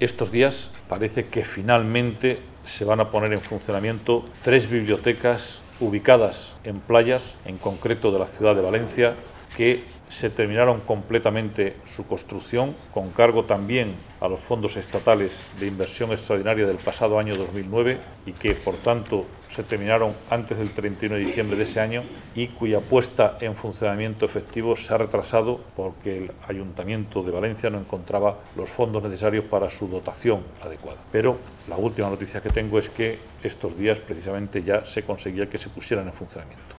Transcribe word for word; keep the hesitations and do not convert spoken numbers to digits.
estos días parece que finalmente se van a poner en funcionamiento tres bibliotecas ubicadas en playas, en concreto de la ciudad de Valencia, que se terminaron completamente su construcción, con cargo también a los fondos estatales de inversión extraordinaria del pasado año dos mil nueve y que, por tanto, se terminaron antes del treinta y uno de diciembre de ese año y cuya puesta en funcionamiento efectivo se ha retrasado porque el Ayuntamiento de Valencia no encontraba los fondos necesarios para su dotación adecuada. Pero la última noticia que tengo es que estos días precisamente ya se conseguía que se pusieran en funcionamiento.